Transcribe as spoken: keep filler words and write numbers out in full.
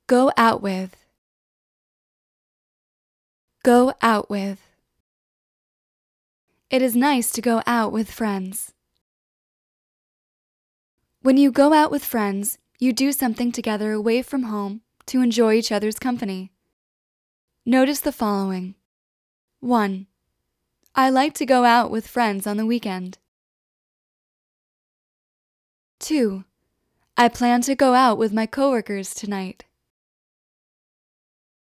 Go out with. Go out with. It is nice to go out with friends. When you go out with friends, you do something together away from home to enjoy each other's company. Notice the following. one. I like to go out with friends on the weekend. two. I plan to go out with my coworkers tonight.